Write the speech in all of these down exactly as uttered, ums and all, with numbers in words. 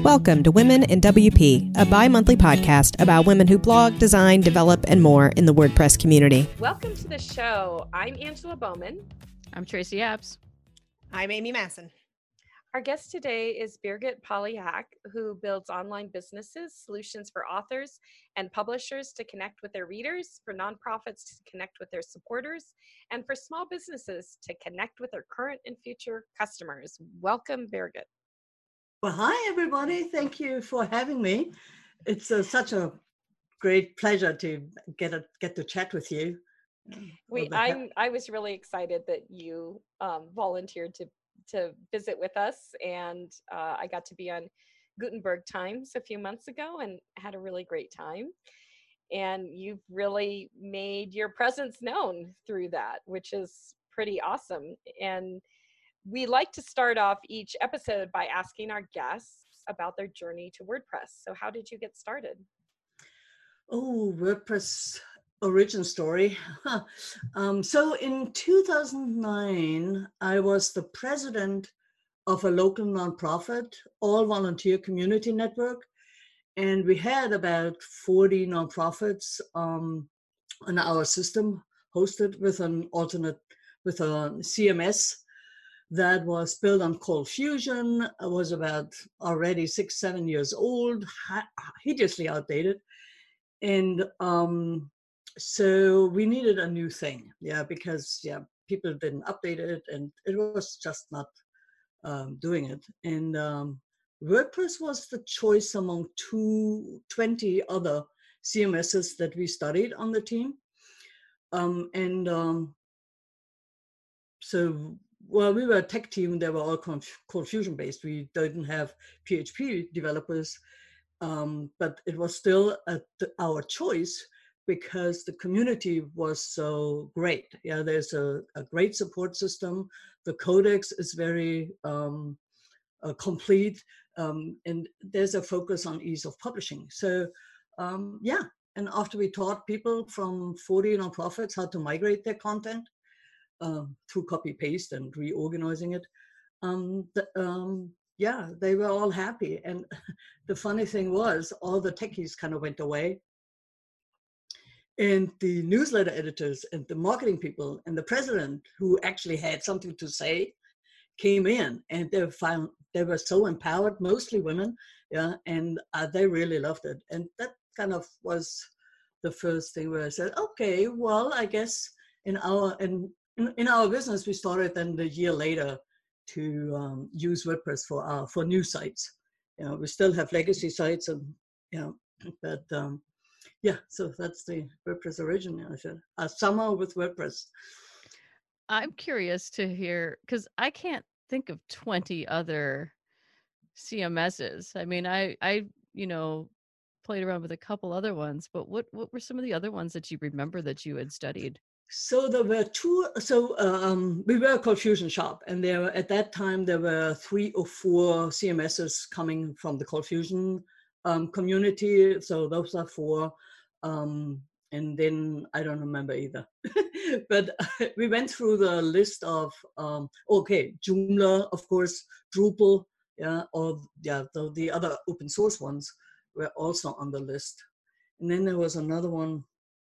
Welcome to Women in W P, a bi-monthly podcast about women who blog, design, develop, and more in the WordPress community. Welcome to the show. I'm Angela Bowman. I'm Tracy Apps. I'm Amy Masson. Our guest today is Birgit Polyak, who builds online businesses, solutions for authors and publishers to connect with their readers, for nonprofits to connect with their supporters, and for small businesses to connect with their current and future customers. Welcome, Birgit. Well, hi, everybody. Thank you for having me. It's uh, such a great pleasure to get a, get to chat with you. We, I'm, I was really excited that you um, volunteered to to visit with us, and uh, I got to be on Gutenberg Times a few months ago and had a really great time. And you've really made your presence known through that, which is pretty awesome. And we like to start off each episode by asking our guests about their journey to WordPress. So how did you get started? Oh, WordPress origin story. um, so in two thousand nine, I was the president of a local nonprofit, all volunteer community network. And we had about forty nonprofits um, on our system, hosted with an alternate, with a C M S that was built on ColdFusion. It was about already six, seven years old, hideously outdated. And um, so we needed a new thing, yeah, because yeah, people didn't update it, and it was just not um, doing it. And um, WordPress was the choice among two, twenty other C M Ss that we studied on the team. Um, and um, so, well, we were a tech team. They were all ColdFusion based. We didn't have P H P developers, um, but it was still a, our choice, because the community was so great. Yeah, there's a, a great support system. The codex is very um, uh, complete, um, and there's a focus on ease of publishing. So um, yeah, and after we taught people from forty nonprofits how to migrate their content uh, through copy paste and reorganizing it, um, the, um, yeah, they were all happy. And the funny thing was, all the techies kind of went away. And the newsletter editors and the marketing people and the president, who actually had something to say, came in, and they found they were so empowered, mostly women, yeah, and uh, they really loved it. And that kind of was the first thing where I said, okay, well, I guess in our in in, in our business, we started then the year later to um, use WordPress for our for new sites. You know, we still have legacy sites, and you know, but um, yeah, so that's the WordPress origin. I said, a summer with WordPress. I'm curious to hear, because I can't think of twenty other C M Ss. I mean, I, I, you know, played around with a couple other ones, but what, what were some of the other ones that you remember that you had studied? So there were two, so um, we were a ColdFusion shop, and there were, at that time, there were three or four C M Ss coming from the ColdFusion um, community. So those are four. Um, and then I don't remember either. But we went through the list of, um, okay, Joomla, of course, Drupal, yeah, or yeah, the, the other open source ones were also on the list. And then there was another one,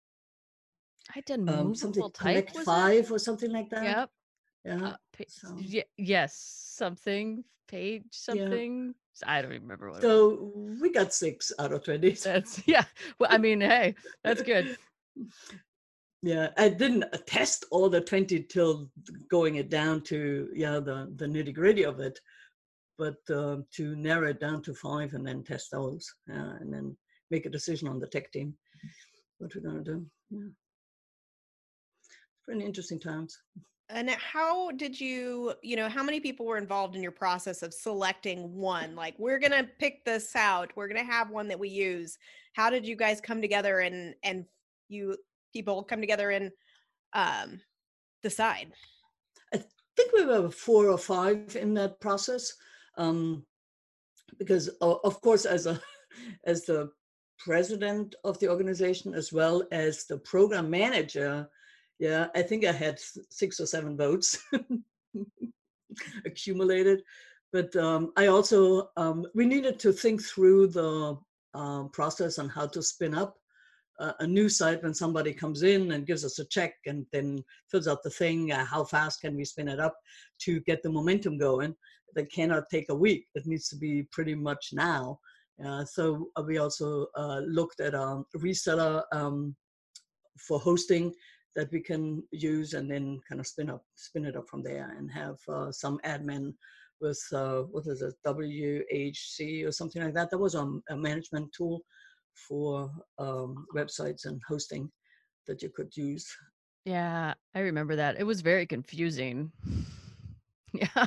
I did um, something movable type, Connect was Five it? or something like that. Yep. Yeah. Uh, pa- So, y- yes, something, page yeah. something. I don't even remember what it was. So we got six out of twenty. That's, yeah. Well, I mean, hey, that's good. Yeah, I didn't test all the twenty till going it down to, yeah, the, the nitty gritty of it, but um, to narrow it down to five and then test those, uh, and then make a decision on the tech team, what we're going to do. Yeah. Pretty interesting times. And how did you, you know, how many people were involved in your process of selecting one? Like, we're going to pick this out. We're going to have one that we use. How did you guys come together and, and you people come together and um, decide? I think we were four or five in that process, um, because uh, of course, as a as the president of the organization, as well as the program manager, yeah, I think I had six or seven votes accumulated. but um, I also, um, we needed to think through the uh, process on how to spin up uh, a new site when somebody comes in and gives us a check and then fills out the thing. Uh, how fast can we spin it up to get the momentum going? That cannot take a week. It needs to be pretty much now. Uh, so we also uh, looked at a reseller um, for hosting that we can use, and then kind of spin up, spin it up from there, and have uh, some admin with uh, what is it, W H C or something like that. That was a, a management tool for um, websites and hosting that you could use. Yeah, I remember that. It was very confusing. Yeah.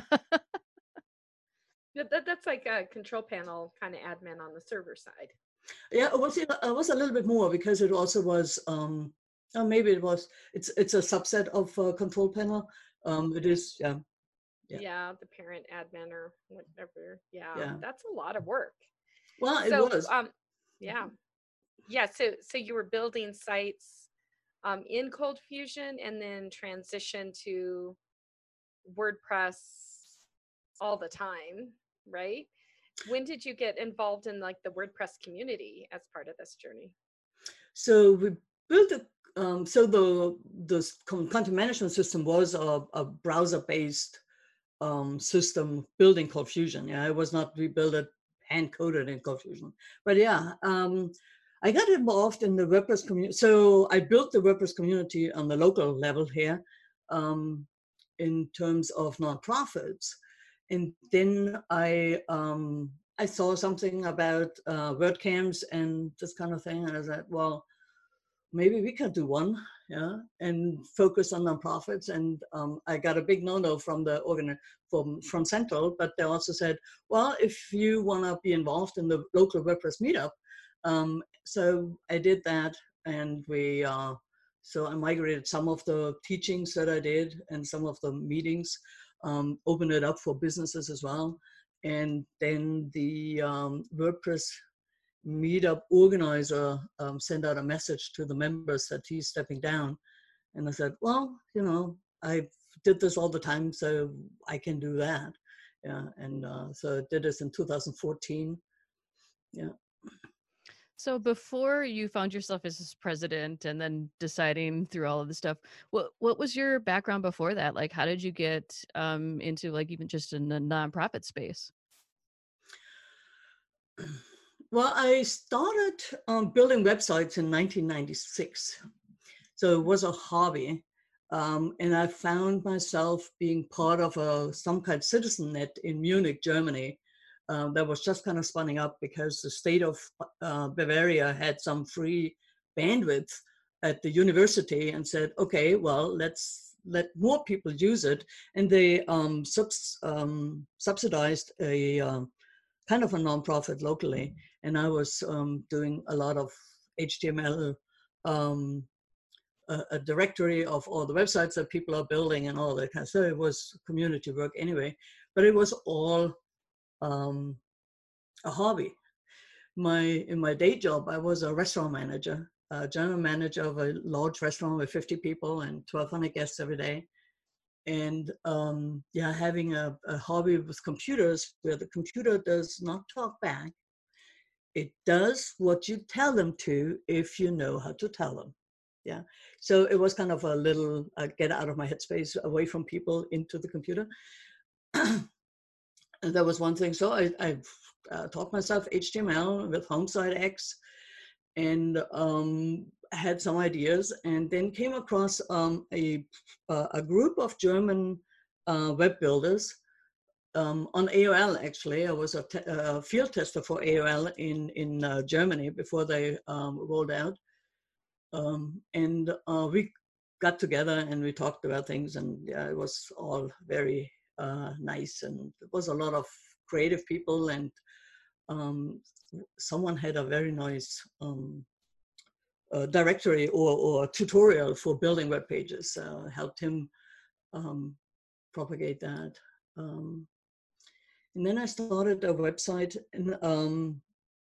That, that's like a control panel kind of admin on the server side. Yeah, it was, it was a little bit more because it also was, um, oh, maybe it was, it's it's a subset of uh, control panel. Um, it is, yeah. yeah. Yeah, the parent admin or whatever. Yeah, yeah. That's a lot of work. Well, it so, was. Um, yeah. Yeah, so so you were building sites um, in Cold Fusion and then transition to WordPress all the time, right? When did you get involved in like the WordPress community as part of this journey? So we built a, um, so the the content management system was a, a browser-based um, system building Cold Fusion. Yeah, it was not, we built it hand-coded in Cold Fusion. But yeah, um, I got involved in the WordPress community. So I built the WordPress community on the local level here um, in terms of nonprofits. And then I um, I saw something about uh, WordCamps and this kind of thing. And I said, well, maybe we can do one, yeah, and focus on nonprofits. And um, I got a big no-no from the organ from from Central, but they also said, well, if you want to be involved in the local WordPress meetup, um, so I did that, and we uh, so I migrated some of the teachings that I did and some of the meetings, um, opened it up for businesses as well, and then the um, WordPress meetup organizer um, sent out a message to the members that he's stepping down. And I said, well, you know, I did this all the time, so I can do that. Yeah, and uh, so I did this in two thousand fourteen. Yeah. So before you found yourself as president and then deciding through all of the stuff, what what was your background before that? Like, how did you get um, into like even just in the nonprofit space? Well, I started um, building websites in nineteen ninety-six. So it was a hobby. Um, and I found myself being part of a some kind of citizen net in Munich, Germany, uh, that was just kind of spunning up because the state of uh, Bavaria had some free bandwidth at the university and said, okay, well, let's let more people use it. And they um, subs, um, subsidized a um, kind of a nonprofit locally. And I was um, doing a lot of H T M L, um, a, a directory of all the websites that people are building and all that kind of stuff. So it was community work anyway, but it was all um, a hobby. My in my day job, I was a restaurant manager, a general manager of a large restaurant with fifty people and twelve hundred guests every day. And um, yeah, having a, a hobby with computers where the computer does not talk back. It does what you tell them to if you know how to tell them. Yeah. So it was kind of a little uh, get out of my headspace, away from people into the computer. And that was one thing. So I, I uh, taught myself H T M L with HomeSite X, and um, had some ideas, and then came across um, a, a group of German uh, web builders um, on A O L. Actually, I was a, te a field tester for A O L in, in uh, Germany before they um, rolled out. Um, and uh, we got together and we talked about things, and yeah, it was all very uh, nice, and it was a lot of creative people, and um, someone had a very nice um, uh, directory or, or tutorial for building web pages. Uh, helped him um, propagate that. Um, and then I started a website, and um,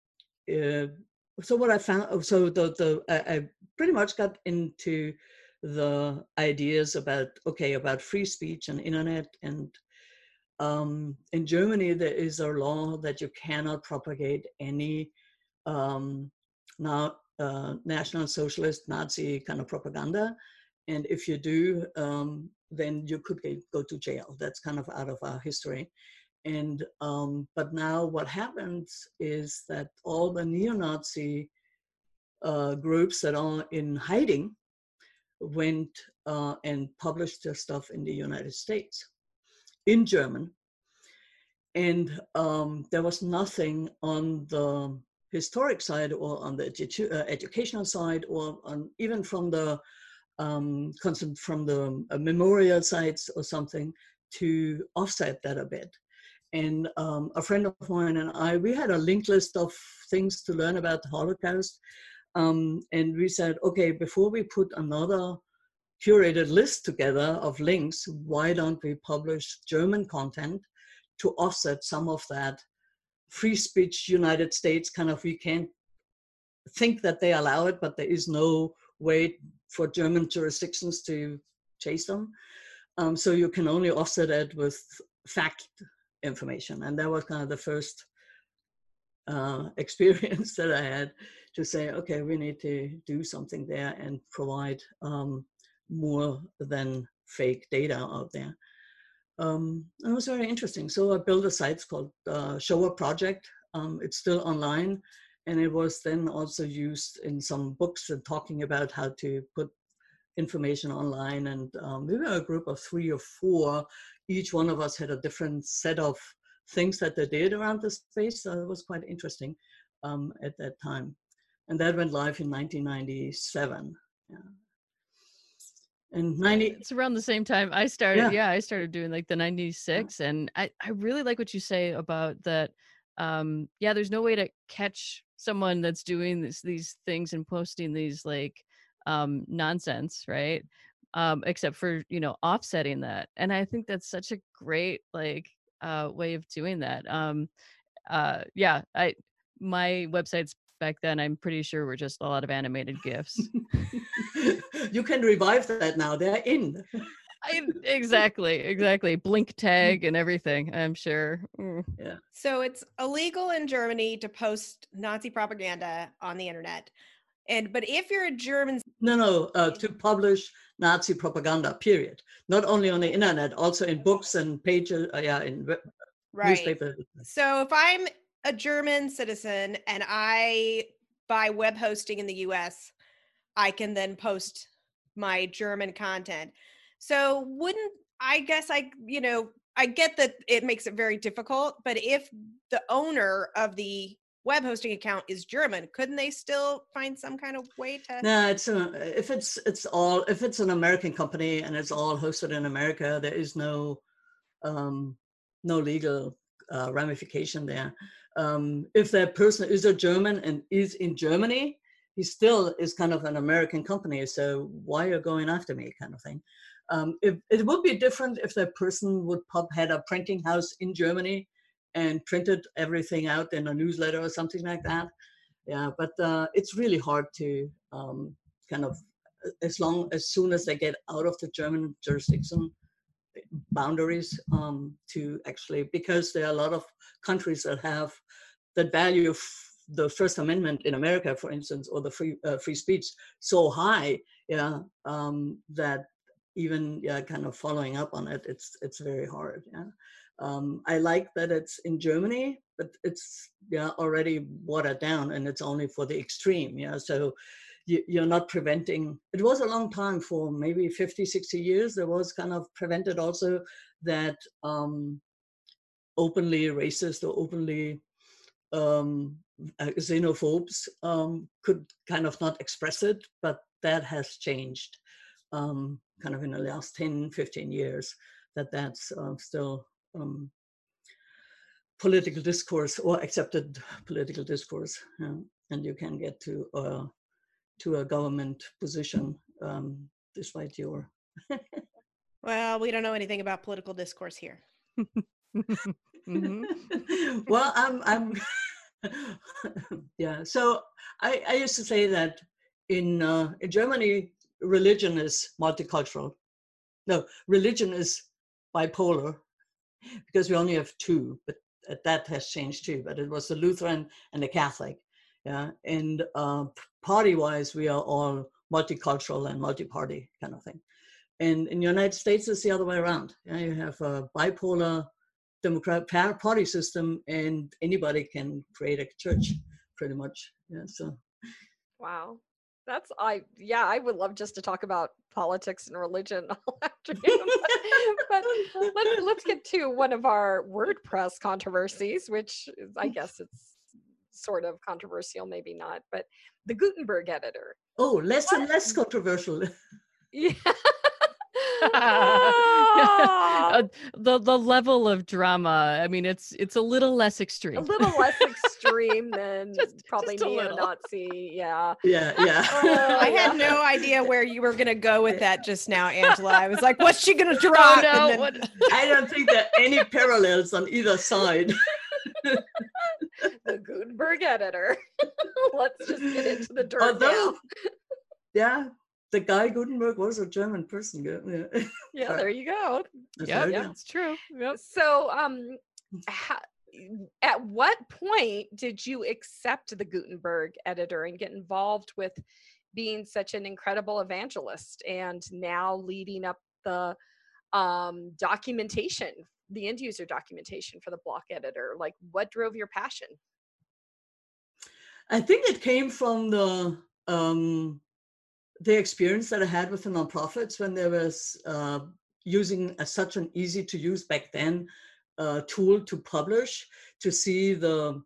uh, so what I found, so the, the I, I pretty much got into the ideas about, okay, about free speech and internet, and um, in Germany, there is a law that you cannot propagate any um, now uh, National Socialist Nazi kind of propaganda. And if you do, um, then you could get, go to jail. That's kind of out of our history. And um, but now what happens is that all the neo-Nazi uh, groups that are in hiding went uh, and published their stuff in the United States in German. And um, there was nothing on the historic side or on the edu uh, educational side or on even from the um, from the uh, memorial sites or something to offset that a bit. And um, a friend of mine and I, we had a linked list of things to learn about the Holocaust. Um, and we said, okay, before we put another curated list together of links, why don't we publish German content to offset some of that free speech United States kind of, we can't think that they allow it, but there is no way for German jurisdictions to chase them. Um, so you can only offset it with fact information. And that was kind of the first uh, experience that I had to say, okay, we need to do something there and provide um, more than fake data out there. Um, and it was very interesting. So I built a site called uh, Showa Project. Um, it's still online. And it was then also used in some books and talking about how to put information online. And um, we were a group of three or four. Each one of us had a different set of things that they did around the space. So it was quite interesting um, at that time. And that went live in nineteen ninety-seven. Yeah. And ninety It's around the same time I started. Yeah, yeah I started doing like the ninety-six. yeah. And I, I really like what you say about that. Um, yeah, there's no way to catch someone that's doing this, these things and posting these like um, nonsense, right? Um, except for, you know, offsetting that. And I think that's such a great like uh, way of doing that. Um, uh, yeah, I my websites back then, I'm pretty sure were just a lot of animated GIFs. You can revive that now. They're in. I, exactly, exactly. Blink tag and everything, I'm sure. Mm. Yeah. So it's illegal in Germany to post Nazi propaganda on the internet. And but if you're a German, no, no, uh, to publish Nazi propaganda, period. Not only on the internet, also in books and pages, uh, yeah, in right. newspapers. So if I'm a German citizen and I buy web hosting in the U S, I can then post my German content. So wouldn't, I guess I, you know, I get that it makes it very difficult, but if the owner of the web hosting account is German, couldn't they still find some kind of way to? No, it's a, if it's it's all if it's an American company and it's all hosted in America, there is no um, no legal uh, ramification there. Um, if that person is a German and is in Germany, he still is kind of an American company. So why are you going after me, kind of thing. Um, if, it would be different if that person would pub had a printing house in Germany and printed everything out in a newsletter or something like that. Yeah, but uh, it's really hard to um, kind of, as long as soon as they get out of the German jurisdiction boundaries um, to actually, because there are a lot of countries that have that value of the First Amendment in America, for instance, or the free uh, free speech so high, yeah, um, that even yeah, kind of following up on it, it's it's very hard. Yeah. Um, I like that it's in Germany, but it's yeah already watered down, and it's only for the extreme. Yeah, so you, you're not preventing. It was a long time, for maybe fifty, sixty years. There was kind of prevented also that um, openly racist or openly um, xenophobes um, could kind of not express it, but that has changed um, kind of in the last ten, fifteen years. That that's uh, still. Um, political discourse or accepted political discourse, yeah. And you can get to uh, to a government position um, despite your. Well, we don't know anything about political discourse here. Mm-hmm. Well, I'm, I'm yeah. So I, I used to say that in uh, in Germany, religion is multicultural. No, religion is bipolar. because we only have two, but that has changed too. But it was the Lutheran and the Catholic. Yeah, and uh, party-wise, we are all multicultural and multi-party kind of thing. And in the United States, it's the other way around. Yeah, you have a bipolar Democrat party system, and anybody can create a church, pretty much. Yeah. So. Wow, that's I. Yeah, I would love just to talk about politics and religion all afternoon. But, but let's let's get to one of our WordPress controversies, which is, I guess it's sort of controversial, maybe not, but the Gutenberg editor. Oh, less what? and less controversial. Yeah. uh, the the level of drama, I mean, it's it's a little less extreme. A little less extreme than just, probably just neo-Nazi. Yeah. Yeah, yeah. Oh, I yeah. had no idea where you were going to go with that just now, Angela. I was like, what's she going to drop? Oh, no, then... what? I don't think there are any parallels on either side. The Gutenberg editor. Let's just get into the dirt Although, now. Yeah, the guy Gutenberg was a German person. Yeah, yeah there you go. Yeah, yeah, it's true. Yep. So, um, how, at what point did you accept the Gutenberg editor and get involved with being such an incredible evangelist and now leading up the um, documentation, the end user documentation for the block editor? Like, what drove your passion? I think it came from the um, the experience that I had with the nonprofits when there was uh, using a, such an easy to use back then uh, tool to publish, to see the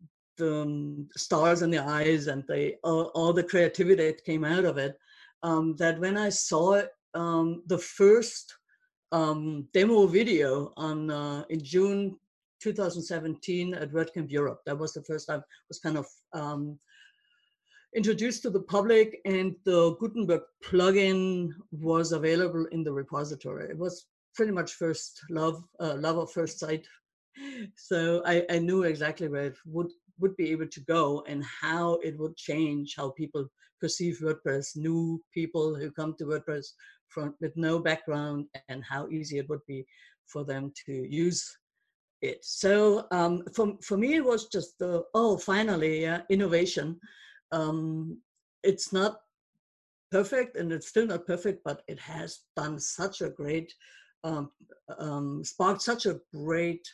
the stars in the eyes and the all, all the creativity that came out of it. Um, that when I saw it, um, the first um, demo video on uh, in June two thousand seventeen at WordCamp Europe, that was the first time I was kind of um, introduced to the public, and the Gutenberg plugin was available in the repository. It was pretty much first love, uh, love at first sight. So I, I knew exactly where it would, would be able to go and how it would change how people perceive WordPress, new people who come to WordPress from, with no background, and how easy it would be for them to use it. So um, for, for me, it was just the, oh, finally, uh, innovation. Um, it's not perfect, and it's still not perfect, but it has done such a great, um, um, sparked such a great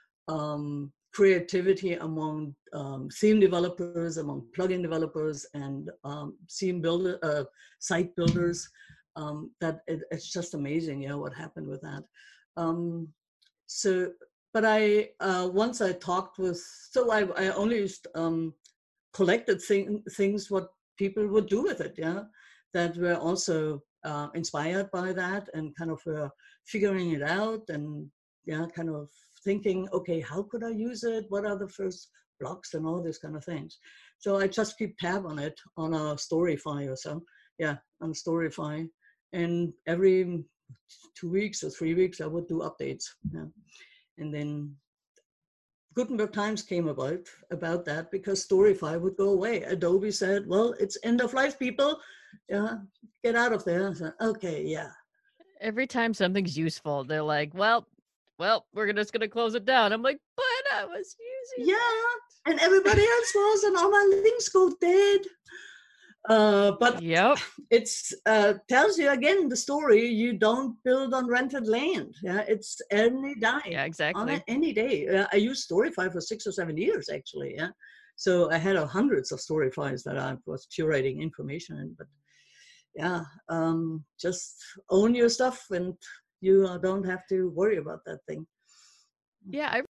um, creativity among um, theme developers, among plugin developers, and um, theme builder, uh, site builders, um, that it, it's just amazing, you know, what happened with that. Um, so, but I, uh, once I talked with, so I, I only used, um, collected thing, things what people would do with it, yeah, that were also uh, inspired by that, and kind of uh, figuring it out, and yeah, kind of thinking, okay, how could I use it? What are the first blocks and all these kind of things? So I just keep tab on it on a Storyfy or so, yeah, on Storyfy, and every two weeks or three weeks I would do updates, yeah, and then Gutenberg Times came about about that because Storyfy would go away. Adobe said, well, it's end of life, people. Yeah, get out of there. So, okay, yeah. Every time something's useful, they're like, well, well, we're just going to close it down. I'm like, but I was using Yeah, it. and everybody else was, and all my links go dead. Uh, but yep, it's uh, tells you again the story. You don't build on rented land. Yeah, it's any day. Yeah, exactly. On a, any day. Uh, I used Storyfy for six or seven years actually. Yeah, so I had uh, hundreds of Storyfies that I was curating information in. But yeah, um, just own your stuff, and you uh, don't have to worry about that thing. Yeah. I...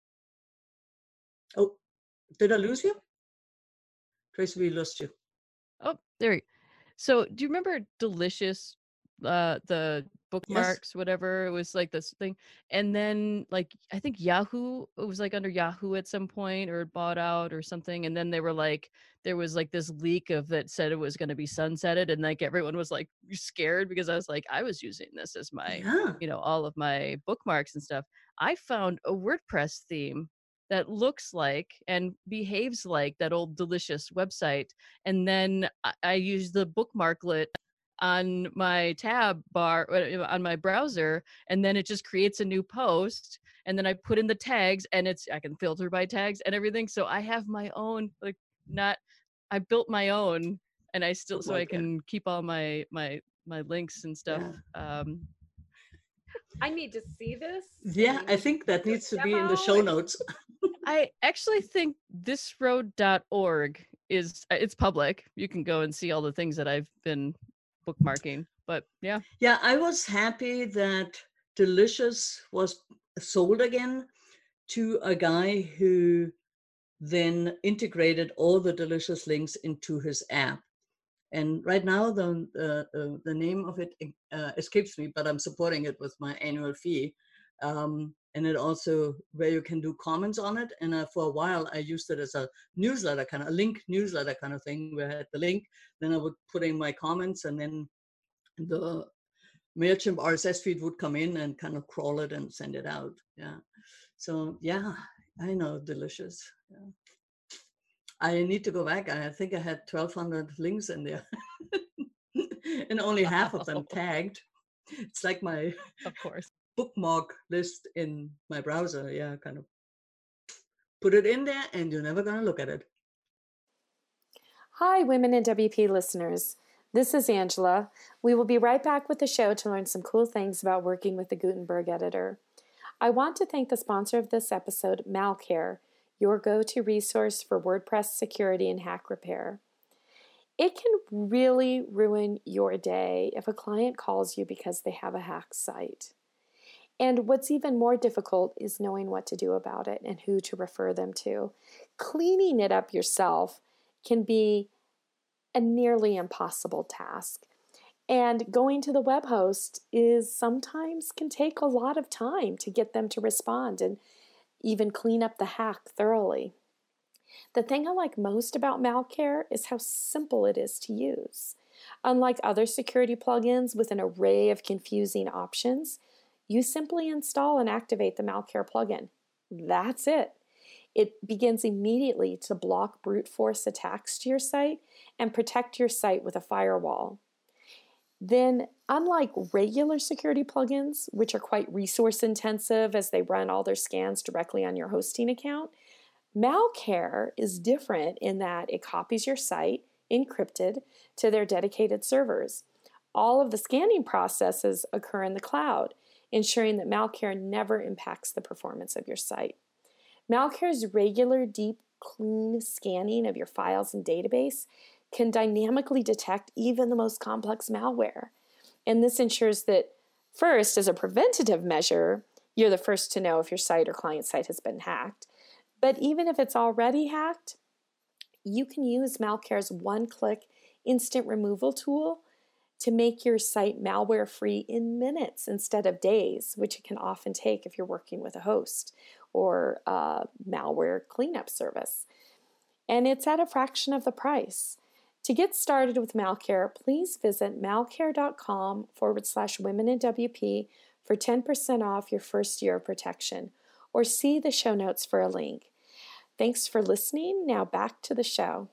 Oh, did I lose you? Tracy, we lost you. Oh, there you go. So do you remember Delicious, uh, the bookmarks, yes. whatever? It was like this thing. And then like, I think Yahoo, it was like under Yahoo at some point, or bought out or something. And then they were like, there was like this leak of that said it was going to be sunsetted. And like, everyone was like scared, because I was like, I was using this as my, yeah. you know, all of my bookmarks and stuff. I found a WordPress theme that looks like and behaves like that old Delicious website. And then I, I use the bookmarklet on my tab bar on my browser, and then it just creates a new post, and then I put in the tags, and it's I can filter by tags and everything. So I have my own, like, not I built my own, and I still so I can keep all my my my links and stuff. Yeah. Um, I need to see this. Yeah, I think that needs to be in the show notes. I actually think this road dot org is it's public. You can go and see all the things that I've been bookmarking. But yeah. Yeah, I was happy that Delicious was sold again to a guy who then integrated all the Delicious links into his app. And right now, the uh, uh, the name of it uh, escapes me, but I'm supporting it with my annual fee. Um, and it also where you can do comments on it. And uh, for a while, I used it as a newsletter kind of a link newsletter kind of thing, where I had the link, then I would put in my comments, and then the MailChimp R S S feed would come in and kind of crawl it and send it out. Yeah. So yeah, I know, Delicious. Yeah. I need to go back. I think I had twelve hundred links in there and only wow. half of them tagged. It's like my of course bookmark list in my browser. Yeah, kind of put it in there and you're never going to look at it. Hi, Women in W P listeners. This is Angela. We will be right back with the show to learn some cool things about working with the Gutenberg editor. I want to thank the sponsor of this episode, Malcare, your go-to resource for WordPress security and hack repair. It can really ruin your day if a client calls you because they have a hacked site. And what's even more difficult is knowing what to do about it and who to refer them to. Cleaning it up yourself can be a nearly impossible task. And going to the web host is sometimes can take a lot of time to get them to respond and even clean up the hack thoroughly. The thing I like most about Malcare is how simple it is to use. Unlike other security plugins with an array of confusing options, you simply install and activate the Malcare plugin. That's it. It begins immediately to block brute force attacks to your site and protect your site with a firewall. Then, unlike regular security plugins, which are quite resource intensive as they run all their scans directly on your hosting account, Malcare is different in that it copies your site, encrypted, to their dedicated servers. All of the scanning processes occur in the cloud, ensuring that Malcare never impacts the performance of your site. Malcare's regular, deep, clean scanning of your files and database can dynamically detect even the most complex malware. And this ensures that, first, as a preventative measure, you're the first to know if your site or client site has been hacked. But even if it's already hacked, you can use Malcare's one-click instant removal tool to make your site malware-free in minutes instead of days, which it can often take if you're working with a host or a malware cleanup service. And it's at a fraction of the price. To get started with Malcare, please visit malcare.com forward slash women in WP for ten percent off your first year of protection, or see the show notes for a link. Thanks for listening. Now back to the show.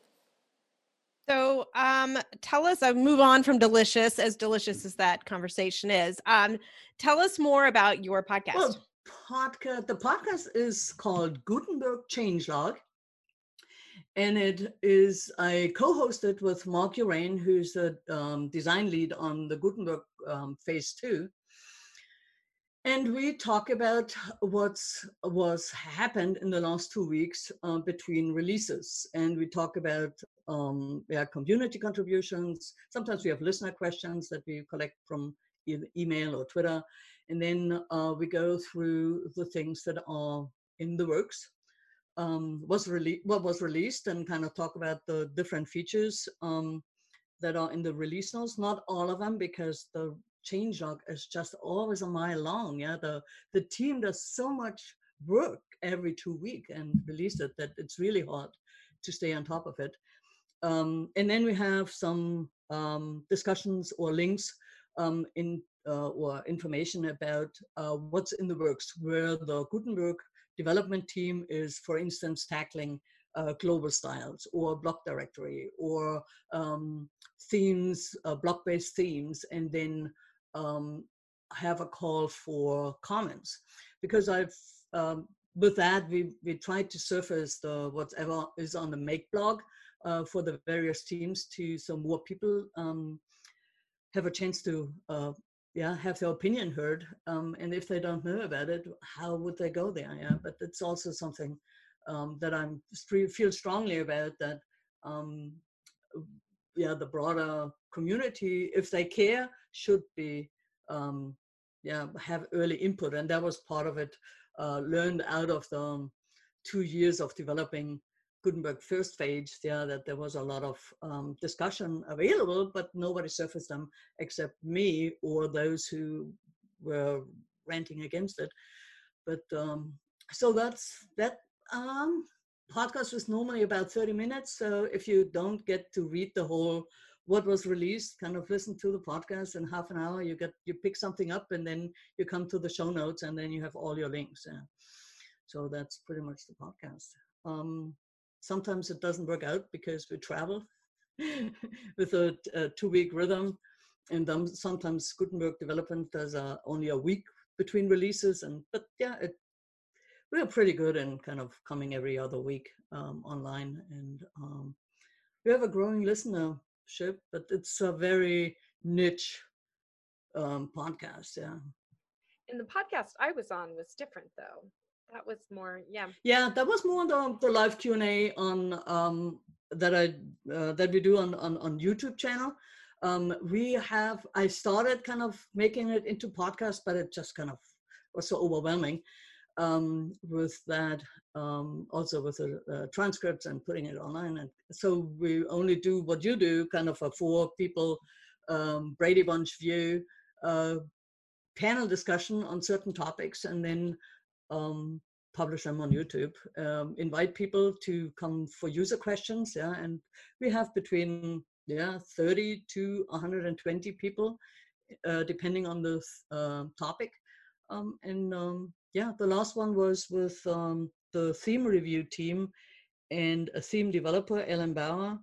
So um, tell us, I'll move on from Delicious, as delicious as that conversation is. Um, tell us more about your podcast. Well, podcast, the podcast is called Gutenberg Changelog. And it is, I co-hosted with Mark Urain, who's the um, design lead on the Gutenberg um, phase two. And we talk about what's was happened in the last two weeks uh, between releases. And we talk about um, yeah, community contributions. Sometimes we have listener questions that we collect from either email or Twitter. And then uh, we go through the things that are in the works. Um, was rele- what was released and kind of talk about the different features um, that are in the release notes. Not all of them, because the changelog is just always a mile long. Yeah, the the team does so much work every two weeks and release it that it's really hard to stay on top of it. Um, and then we have some um, discussions or links um, in uh, or information about uh, what's in the works, where the Gutenberg development team is, for instance, tackling uh, global styles or block directory or um, themes, uh, block-based themes, and then um, have a call for comments. Because I've, um, with that, we, we tried to surface the whatever is on the Make blog uh, for the various teams to so more people um, have a chance to uh, yeah, have their opinion heard. Um, and if they don't know about it, how would they go there? Yeah, but it's also something um, that I feel strongly about, that um, yeah, the broader community, if they care, should be um, yeah, have early input. And that was part of it, uh, learned out of the um, two years of developing Gutenberg first page, yeah, that there was a lot of um, discussion available, but nobody surfaced them except me or those who were ranting against it. But um, so that's that. Um, podcast was normally about thirty minutes. So if you don't get to read the whole what was released, kind of listen to the podcast in half an hour. You get you pick something up, and then you come to the show notes, and then you have all your links. Yeah. So that's pretty much the podcast. Um, sometimes it doesn't work out because we travel with a, a two-week rhythm, and then sometimes Gutenberg development does uh, only a week between releases. And but yeah, it, we're pretty good in kind of coming every other week um, online, and um, we have a growing listenership, but it's a very niche um, podcast. Yeah. And the podcast I was on was different, though. That was more, yeah. Yeah, that was more the, the live Q and A on um, that I uh, that we do on on, on YouTube channel. Um, we have I started kind of making it into podcast, but it just kind of was so overwhelming um, with that. Um, also with the uh, transcripts and putting it online, and so we only do what you do, kind of a four people um, Brady Bunch view uh, panel discussion on certain topics, and then um, publish them on YouTube, um, invite people to come for user questions. Yeah. And we have between, yeah, thirty to one hundred twenty people, uh, depending on the uh, topic. Um, and um, yeah, the last one was with um, the theme review team and a theme developer, Ellen Bauer,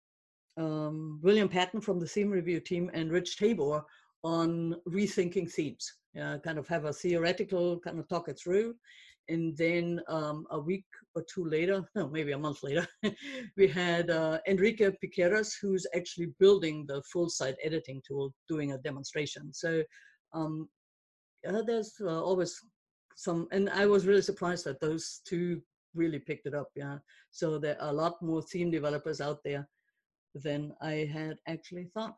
um, William Patton from the theme review team, and Rich Tabor on rethinking themes. Yeah, kind of have a theoretical kind of talk it through. And then um, a week or two later, no, maybe a month later, we had uh, Enrique Piqueras, who's actually building the full site editing tool, doing a demonstration. So um, uh, there's uh, always some, and I was really surprised that those two really picked it up. Yeah. So there are a lot more theme developers out there than I had actually thought.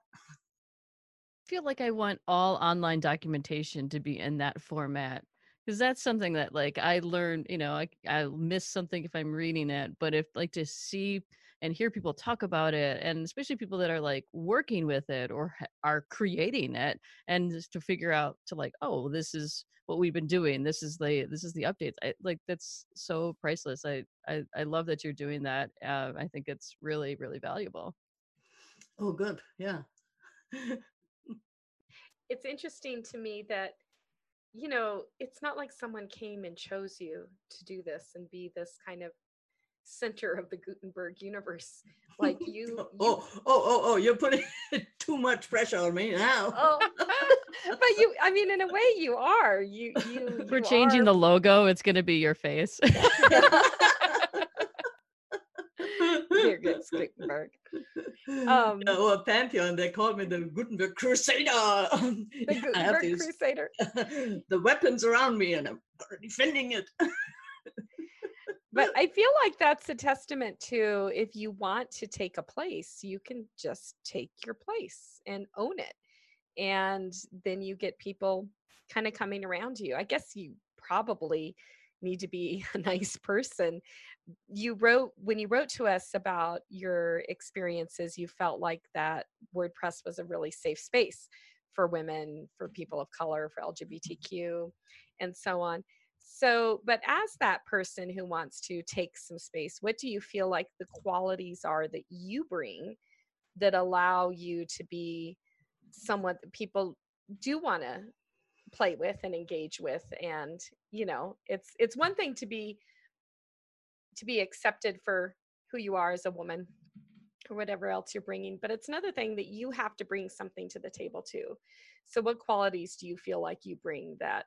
I feel like I want all online documentation to be in that format, because that's something that like I learned, you know, I I miss something if I'm reading it, but if like to see and hear people talk about it, and especially people that are like working with it or ha- are creating it, and just to figure out to like, oh, this is what we've been doing. This is the this is the updates. I like that's so priceless. I I, I love that you're doing that. Uh, I think it's really really valuable. Oh, good. Yeah. It's interesting to me that, you know, it's not like someone came and chose you to do this and be this kind of center of the Gutenberg universe. Like you, you oh, oh, oh, oh, you're putting too much pressure on me now. Oh, but you, I mean, in a way you are, you, you, We're you changing are. the logo. It's going to be your face. Dear good Gutenberg. Um, yeah, or Pantheon, they called me the Gutenberg Crusader. The Gutenberg I have these, Crusader. the weapons around me, and I'm defending it. But I feel like that's a testament to, if you want to take a place, you can just take your place and own it. And then you get people kind of coming around you. I guess you probably need to be a nice person. You wrote, when you wrote to us about your experiences, you felt like that WordPress was a really safe space for women, for people of color, for L G B T Q, and so on. So, but as that person who wants to take some space, what do you feel like the qualities are that you bring that allow you to be someone that people do want to play with and engage with? And, you know, it's, it's one thing to be, to be accepted for who you are as a woman or whatever else you're bringing. But it's another thing that you have to bring something to the table too. So what qualities do you feel like you bring that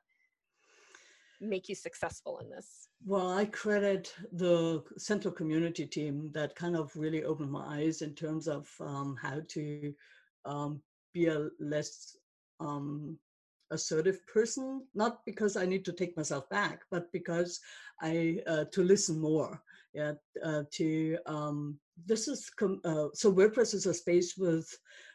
make you successful in this? Well, I credit the Central Community team that kind of really opened my eyes in terms of um, how to um, be a less um, assertive person, not because I need to take myself back, but because I uh, to listen more. Yeah, uh, to um, this is com- uh, so WordPress is a space with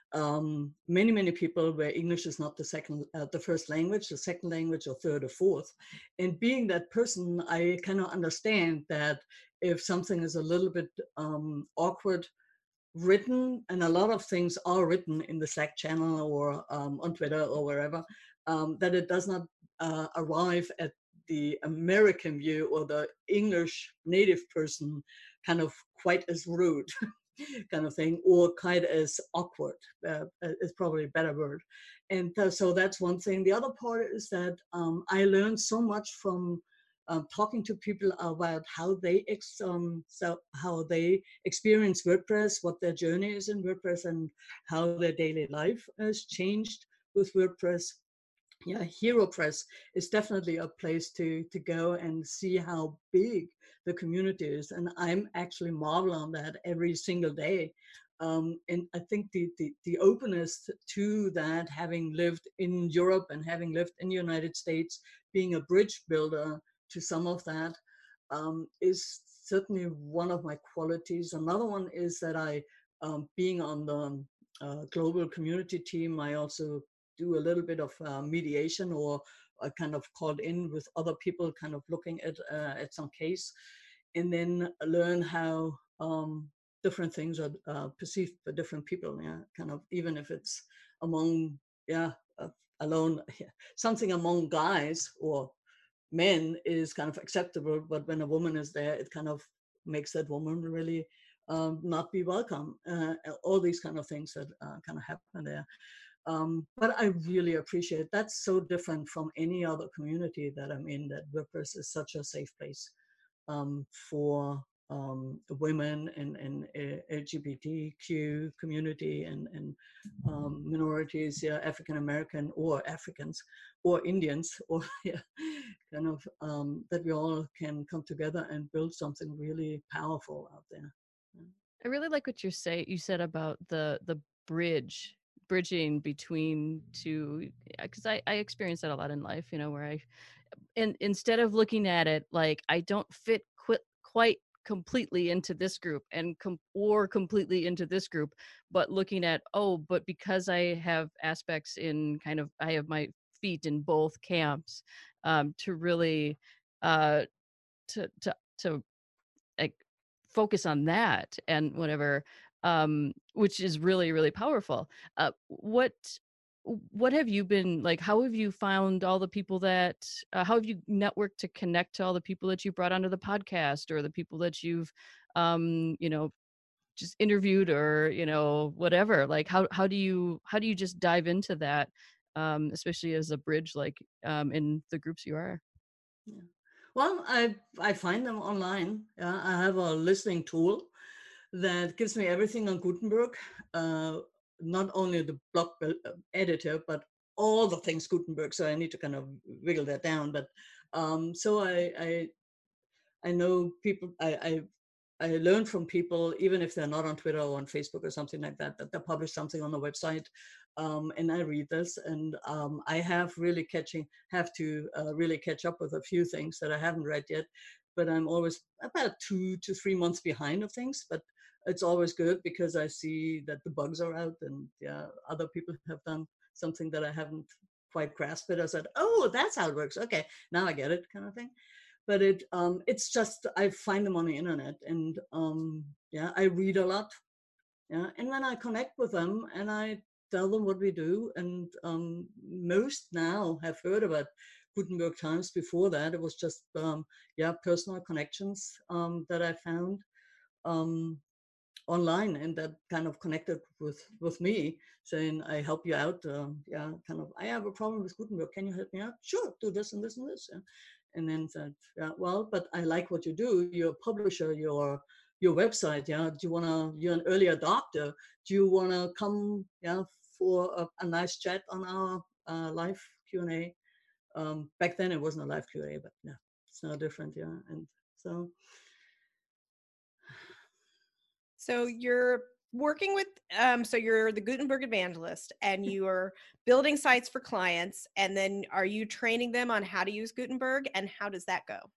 um, many many people where English is not the second, uh, the first language, the second language, or third or fourth. And being that person, I cannot understand that if something is a little bit um, awkward written, and a lot of things are written in the Slack channel or um, on Twitter or wherever, um, that it does not uh, arrive at the American view or the English native person kind of quite as rude kind of thing, or quite as awkward, uh, is probably a better word. And th- so that's one thing. The other part is that um, I learned so much from um, talking to people about how they ex- um, so how they experience WordPress, what their journey is in WordPress, and how their daily life has changed with WordPress. Yeah, HeroPress is definitely a place to to go and see how big the community is, and I'm actually marvel on that every single day. Um, and I think the, the the openness to that, having lived in Europe and having lived in the United States, being a bridge builder to some of that, um, is certainly one of my qualities. Another one is that I, um, being on the uh, global community team, I also do a little bit of uh, mediation, or I kind of called in with other people, kind of looking at uh, at some case, and then learn how um, different things are uh, perceived by different people. Yeah, kind of, even if it's among yeah uh, alone, yeah, something among guys or men is kind of acceptable, but when a woman is there, it kind of makes that woman really um, not be welcome. Uh, all these kind of things that uh, kind of happen there. Um, but I really appreciate it. That's so different from any other community that I'm in, that WordPress is such a safe place um, for um, women and, and uh, L G B T Q community and, and um, minorities, yeah, African American or Africans or Indians, or yeah, kind of um, that we all can come together and build something really powerful out there. Yeah. I really like what you say. You said about the the bridge, bridging between two, because I I experience that a lot in life. You know, where I, and instead of looking at it like I don't fit quite quite completely into this group and com- or completely into this group, but looking at, oh, but because I have aspects in kind of, I have my feet in both camps, um, to really uh, to to to like focus on that and whatever, um which is really really powerful. uh what what have you been like, how have you found all the people that uh, how have you networked to connect to all the people that you brought onto the podcast, or the people that you've um you know just interviewed, or you know whatever, like how how do you how do you just dive into that, um especially as a bridge, like um in the groups you are? Yeah. Well, I I find them online. Yeah, I have a listening tool that gives me everything on Gutenberg, uh, not only the blog editor, but all the things Gutenberg. So I need to kind of wiggle that down. But um, so I, I I know people. I, I I learn from people, even if they're not on Twitter or on Facebook or something like that, that they publish something on the website, um, and I read this, and um, I have really catching, have to uh, really catch up with a few things that I haven't read yet, but I'm always about two to three months behind of things, but it's always good because I see that the bugs are out, and yeah, other people have done something that I haven't quite grasped it. I said, oh, that's how it works. Okay, now I get it, kind of thing. But it um, it's just, I find them on the internet, and um, yeah, I read a lot. Yeah, and then I connect with them and I tell them what we do. And um, most now have heard about Gutenberg Times. Before that, it was just um, yeah, personal connections um, that I found um, online, and that kind of connected with with me, saying, I help you out. Um, yeah, kind of, I have a problem with Gutenberg. Can you help me out? Sure, do this and this and this. Yeah. And then said, yeah, well, but I like what you do. You're a publisher. You're your website. Yeah, do you want to? You're an early adopter. Do you want to come? Yeah, for a, a nice chat on our uh, live Q and A. Um, back then it wasn't a live Q and A, but yeah, it's now different. Yeah, and so. So you're working with, um, so you're the Gutenberg evangelist, and you are building sites for clients, and then are you training them on how to use Gutenberg, and how does that go?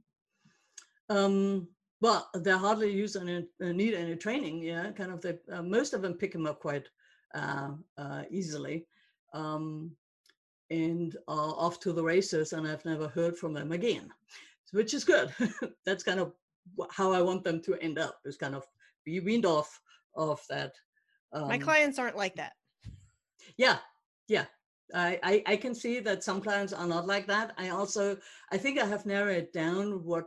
Um, well, they hardly use any, uh, need any training. Yeah, kind of. The uh, most of them pick them up quite uh, uh, easily, um, and are off to the races. And I've never heard from them again, which is good. That's kind of how I want them to end up. Is kind of be weaned off of that. Um, My clients aren't like that. Yeah, yeah. I, I I can see that some clients are not like that. I also I think I have narrowed down what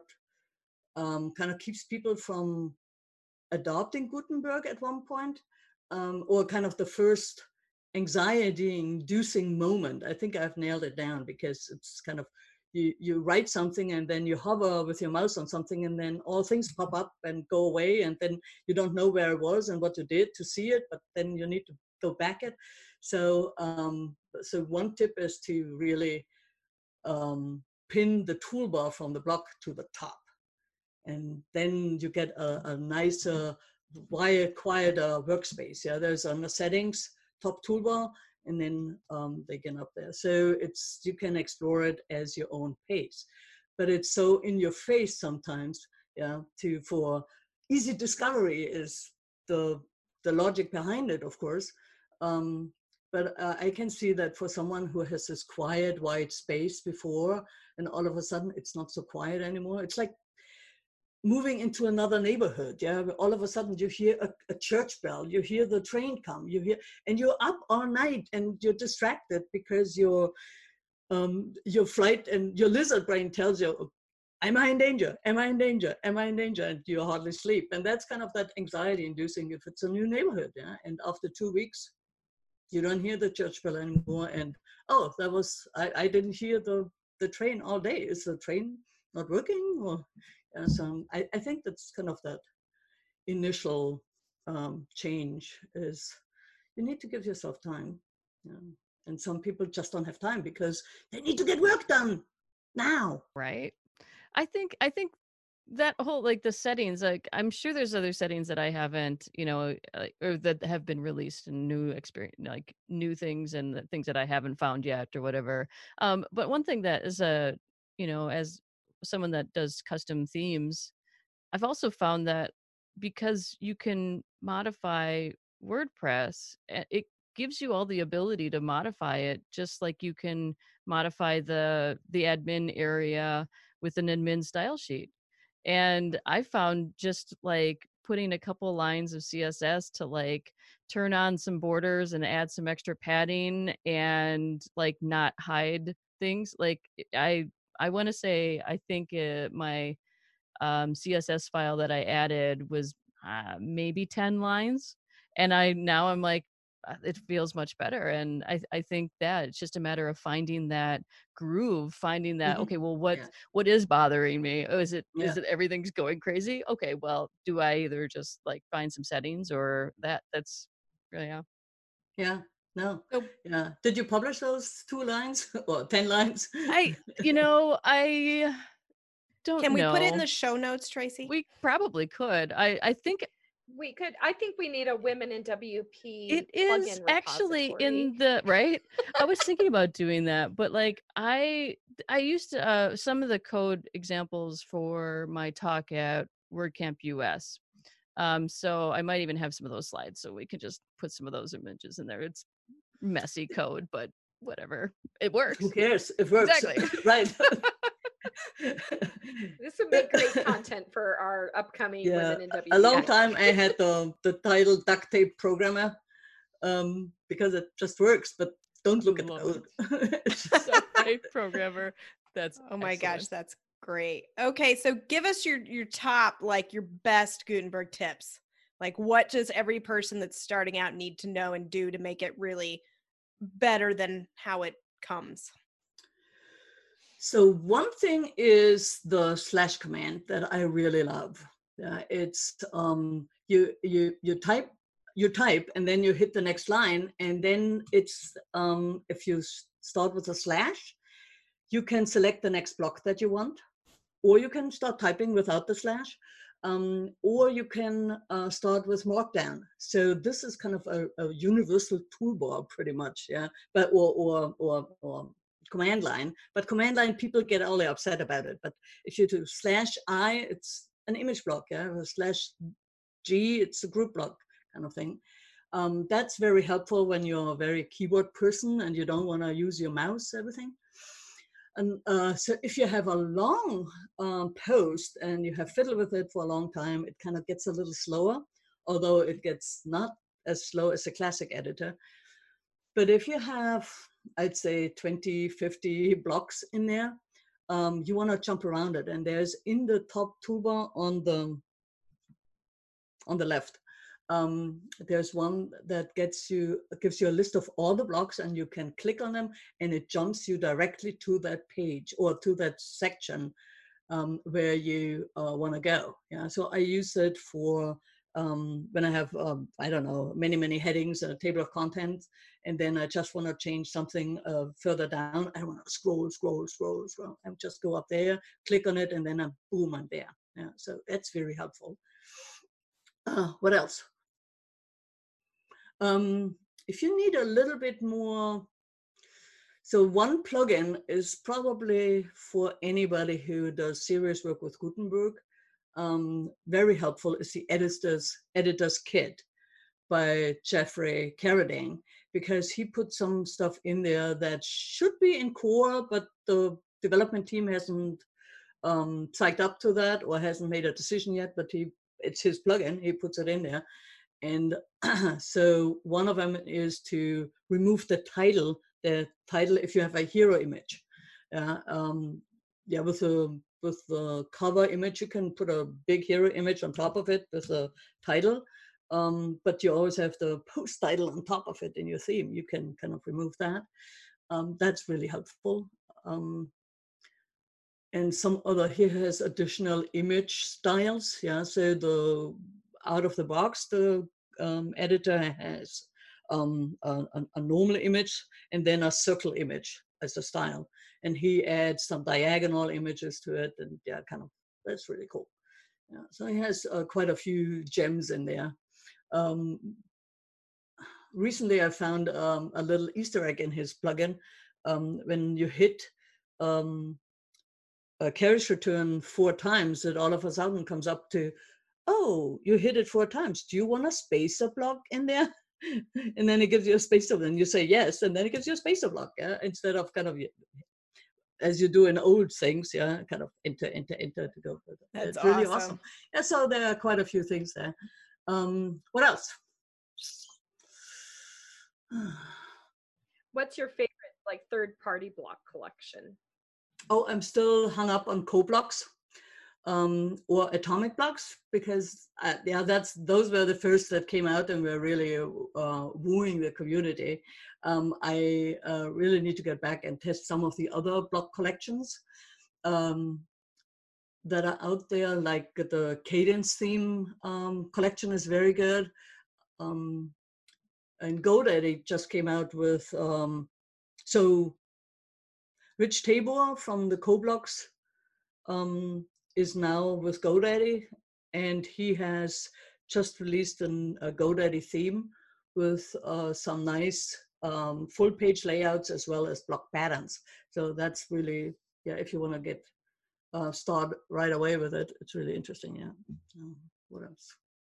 um, kind of keeps people from adopting Gutenberg at one point, um, or kind of the first anxiety-inducing moment. I think I've nailed it down, because it's kind of you you write something and then you hover with your mouse on something and then all things pop up and go away, and then you don't know where it was and what you did to see it, but then you need to go back it. So um, so one tip is to really um, pin the toolbar from the block to the top. And then you get a, a nicer, wired, quieter workspace. Yeah, there's on the settings, top toolbar, and then um, they get up there. So it's you can explore it as your own pace, but it's so in your face sometimes. Yeah, to for easy discovery is the the logic behind it, of course. Um, but uh, I can see that for someone who has this quiet, white space before, and all of a sudden it's not so quiet anymore. It's like moving into another neighborhood. Yeah, all of a sudden you hear a, a church bell, you hear the train come, you hear, and you're up all night and you're distracted because your um, your flight and your lizard brain tells you, am I in danger? Am I in danger? Am I in danger? And you hardly sleep. And that's kind of that anxiety inducing if it's a new neighborhood. Yeah, and after two weeks, you don't hear the church bell anymore. And oh, that was I, I didn't hear the the train all day. Is the train not working? Or yeah, so I, I think that's kind of that initial um, change is you need to give yourself time. Yeah. And some people just don't have time because they need to get work done now. Right. I think, I think that whole, like the settings, like I'm sure there's other settings that I haven't, you know, uh, or that have been released and new experience, like new things and the things that I haven't found yet or whatever. Um, but one thing that is a, you know, as someone that does custom themes, I've also found that because you can modify WordPress, eh, it gives you all the ability to modify it, just like you can modify the the admin area with an admin style sheet. And I found just like putting a couple lines of C S S to like turn on some borders and add some extra padding and like not hide things. Like I I want to say I think uh, my um, C S S file that I added was uh, maybe ten lines. And I now I'm like, uh, it feels much better. And I, I think that it's just a matter of finding that groove, finding that, Mm-hmm. okay, well, what, Yeah. what is bothering me? Oh, is it, Yeah. is it everything's going crazy? Okay, well, do I either just like find some settings or that that's, yeah. Yeah. No. So Yeah. Did you publish those two lines or ten lines? I, you know, I don't can we know. put it in the show notes, Tracy? We probably could. I, I think We could. I think we need a Women in W P. it is plugin actually in repository. the right. I was thinking about doing that, but like I I used to uh some of the code examples for my talk at WordCamp U S. Um, so I might even have some of those slides, so we can just put some of those images in there. It's messy code, but whatever, it works. Who cares? It works. Exactly. Right. This would make great content for our upcoming Yeah, Women in W P. a long time I had the the title duct tape programmer um, because it just works. But don't look at the Love code. So great programmer. That's Oh my excellent. gosh, that's great. Okay, so give us your your top, like your best Gutenberg tips. Like what does every person that's starting out need to know and do to make it really better than how it comes? So one thing is the slash command that I really love. Yeah, it's um, you you you type you type and then you hit the next line, and then it's um, if you start with a slash, you can select the next block that you want, or you can start typing without the slash, um, or you can uh, start with Markdown. So this is kind of a, a universal toolbar, pretty much, yeah. But or or or, or command line. But command line, people get all upset about it. But if you do slash I, it's an image block, yeah. Or slash G, it's a group block kind of thing. Um, that's very helpful when you're a very keyboard person and you don't want to use your mouse, everything. And uh, so if you have a long um, post and you have fiddled with it for a long time, it kind of gets a little slower, although it gets not as slow as a classic editor. But if you have, I'd say twenty, fifty blocks in there, um, you want to jump around it. And there's in the top toolbar on the, on the left, Um, there's one that gets you, gives you a list of all the blocks, and you can click on them and it jumps you directly to that page or to that section um, where you uh, want to go. Yeah, so I use it for um, when I have, um, I don't know, many, many headings and a table of contents, and then I just want to change something uh, further down. I want to scroll, scroll, scroll, scroll, and just go up there, click on it, and then I'm, boom, I'm there. Yeah, so that's very helpful. Uh, what else? Um, if you need a little bit more, so one plugin is probably for anybody who does serious work with Gutenberg. Um, very helpful is the Editor's, Editor's Kit by Jeffrey Carradine, because he put some stuff in there that should be in core, but the development team hasn't um, psyched up to that or hasn't made a decision yet, but he, it's his plugin, he puts it in there. And so one of them is to remove the title, the title if you have a hero image. Uh, um, yeah, with the, with the cover image, you can put a big hero image on top of it with a title, um, but you always have the post title on top of it in your theme. You can kind of remove that. Um, that's really helpful. Um, and some other, here has additional image styles. Yeah, so the out of the box, the um, editor has um, a, a normal image and then a circle image as a style. And he adds some diagonal images to it, and yeah, kind of, that's really cool. Yeah, so he has uh, quite a few gems in there. Um, recently, I found um, a little Easter egg in his plugin. Um, when you hit um, a carriage return four times, it all of a sudden comes up to, oh, you hit it four times. Do you want a spacer block in there? And then it gives you a spacer, and you say yes, and then it gives you a spacer block, yeah, instead of kind of, as you do in old things, yeah, kind of enter, enter, enter to go further. That's it's really awesome. awesome. Yeah, so there are quite a few things there. Um, what else? What's your favorite, like, third-party block collection? Oh, I'm still hung up on CoBlocks um, or Atomic Blocks, because uh, yeah, that's those were the first that came out and were really uh, wooing the community. Um, I uh, really need to get back and test some of the other block collections um, that are out there, like the Cadence theme um, collection is very good. Um, and GoDaddy just came out with, um, so Rich Tabor from the CoBlocks um, is now with GoDaddy, and he has just released an, a GoDaddy theme with uh, some nice um, full page layouts as well as block patterns. So that's really, yeah, if you want to get uh, start right away with it, it's really interesting. Yeah. Um, what else?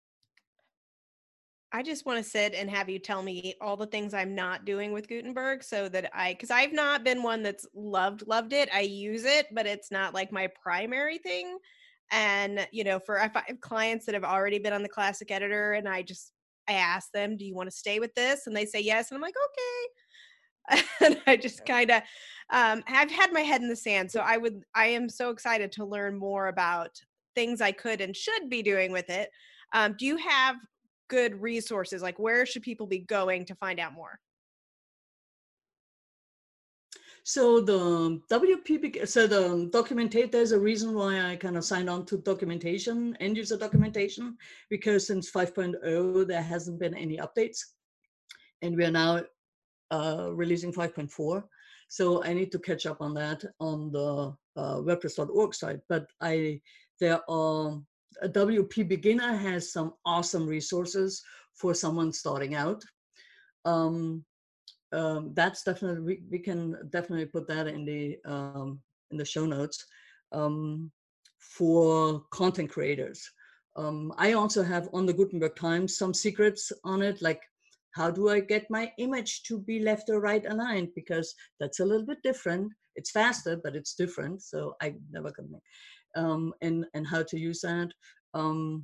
I just want to sit and have you tell me all the things I'm not doing with Gutenberg, so that I, because I've not been one that's loved, loved it. I use it, but it's not like my primary thing. And, you know, for, I have clients that have already been on the classic editor, and I just, I ask them, do you want to stay with this? And they say yes. And I'm like, okay. And I just kind of, um, I've had my head in the sand. So I would, I am so excited to learn more about things I could and should be doing with it. Um, do you have good resources? Like, where should people be going to find out more? So the W P, so the documentation, there's a reason why I kind of signed on to documentation, end user documentation, because since five point oh, there hasn't been any updates. And we are now uh, releasing five point four. So I need to catch up on that on the uh, WordPress dot org site. But I, there are, a W P Beginner has some awesome resources for someone starting out. Um, um, that's definitely, we, we can definitely put that in the, um, in the show notes um, for content creators. Um, I also have on the Gutenberg Times some secrets on it, like how do I get my image to be left or right aligned? Because that's a little bit different. It's faster, but it's different. So I never could make, um, and, and how to use that. Um,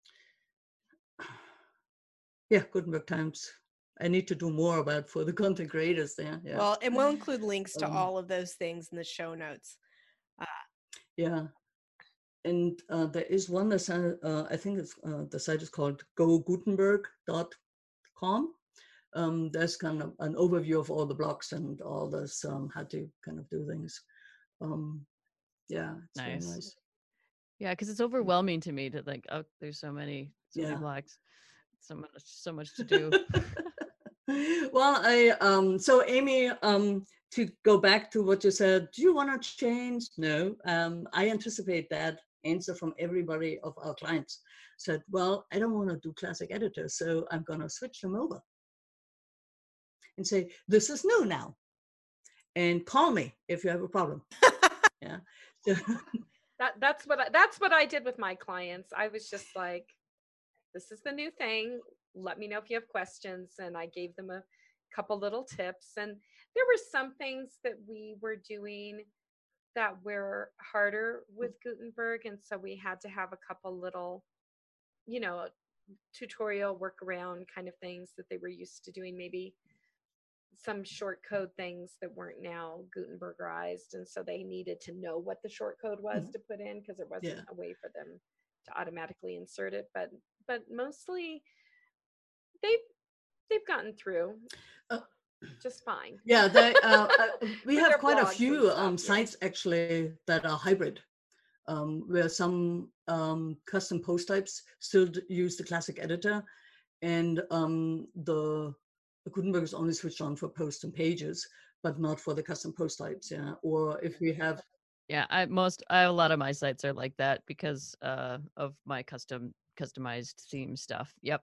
yeah, Gutenberg Times. I need to do more about for the content creators there. Yeah. Well, and we'll include links to um, all of those things in the show notes. Uh, yeah. And uh, there is one that uh, I think it's, uh, the site is called go gutenberg dot com. Um, there's kind of an overview of all the blocks and all this, um, how to kind of do things. Um, yeah, it's Nice. very nice. Yeah, because it's overwhelming to me to like, oh, there's so many, so Yeah. many blocks, so much, so much to do. Well, I um, so Amy, um, to go back to what you said, do you want to change? No, um, I anticipate that answer from everybody of our clients. Said, well, I don't want to do classic editor, so I'm going to switch them over and say, this is new now, and call me if you have a problem. Yeah. So, that that's what I, that's what I did with my clients. I was just like, this is the new thing. Let me know if you have questions. And I gave them a couple little tips. And there were some things that we were doing that were harder with Gutenberg. And so we had to have a couple little, you know, tutorial workaround kind of things that they were used to doing, maybe some short code things that weren't now Gutenbergerized. And so they needed to know what the short code was mm-hmm. to put in, because there wasn't yeah. a way for them to automatically insert it. But but mostly they've they've gotten through uh, just fine. Yeah, they, uh, uh, we have quite a few stuff, um, sites yeah. actually that are hybrid, um, where some um, custom post types still use the classic editor, and um, the, the Gutenberg is only switched on for posts and pages, but not for the custom post types. Yeah, or if we have. Yeah, I most I, a lot of my sites are like that because uh, of my custom customized theme stuff. Yep.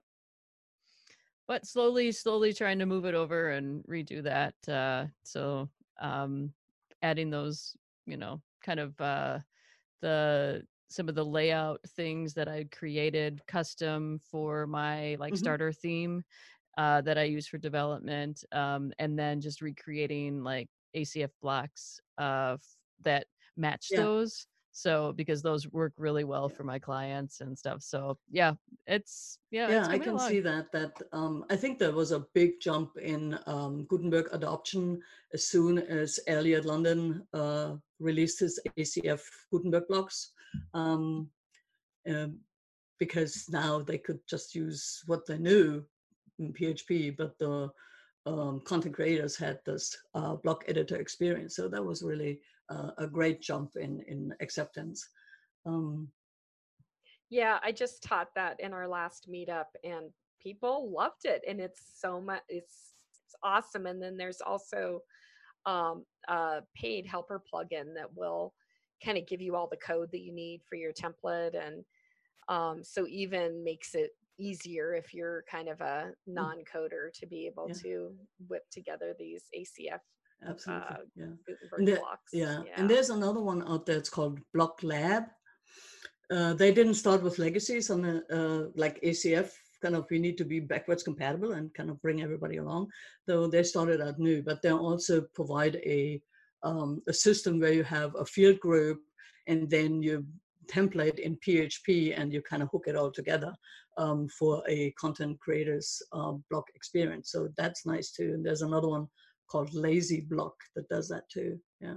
But slowly, slowly trying to move it over and redo that. Uh, so um, adding those, you know, kind of uh, the some of the layout things that I created custom for my like mm-hmm. starter theme uh, that I use for development, um, and then just recreating like A C F blocks uh, that match yeah. those. So because those work really well yeah. for my clients and stuff. So yeah, it's yeah. Yeah, it's I can along. see that. That um, I think there was a big jump in um, Gutenberg adoption as soon as Elliot London uh, released his A C F Gutenberg blocks, um, uh, because now they could just use what they knew in P H P, but the um, content creators had this uh, block editor experience. So that was really uh, a great jump in, in acceptance. Um, yeah, I just taught that in our last meetup and people loved it. And it's so much, it's, it's awesome. And then there's also um, a paid helper plugin that will kind of give you all the code that you need for your template. And um, so even makes it easier if you're kind of a non-coder to be able yeah. to whip together these A C F absolutely uh, yeah. Gutenberg there, blocks. Yeah. yeah, and there's another one out there. It's called Block Lab. Uh, they didn't start with legacies on the, uh, like A C F. Kind of, we need to be backwards compatible and kind of bring everybody along. Though they started out new, but they also provide a um, a system where you have a field group and then you template in P H P and you kind of hook it all together um, for a content creator's uh, block experience. So that's nice too. And there's another one called Lazy Block that does that too. Yeah.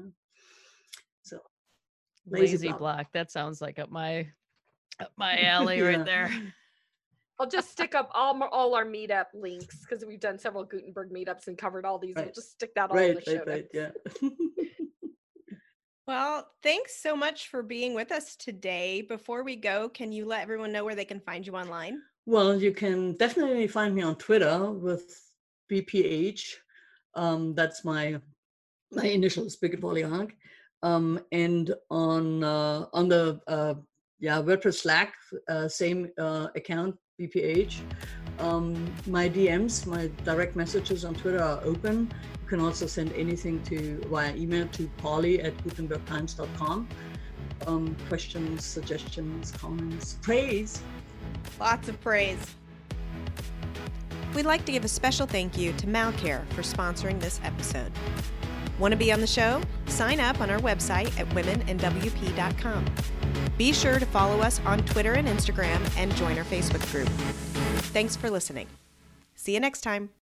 So Lazy, Lazy block. block. That sounds like up my up my alley yeah. right there. I'll just stick up all all our meetup links because we've done several Gutenberg meetups and covered all these. Right. We'll just stick that all right, in the show right, right, notes. yeah. Well, thanks so much for being with us today. Before we go, can you let everyone know where they can find you online? Well, you can definitely find me on Twitter with B P H. Um, that's my my initials, Birgit Woliak. Um, and on uh, on the uh, yeah WordPress Slack, uh, same uh, account, B P H. Um, my D Ms, my direct messages on Twitter are open. You can also send anything to via email to Polly at gutenberg times dot com. Um, questions, suggestions, comments, praise. Lots of praise. We'd like to give a special thank you to Malcare for sponsoring this episode. Want to be on the show? Sign up on our website at women n w p dot com. Be sure to follow us on Twitter and Instagram and join our Facebook group. Thanks for listening. See you next time.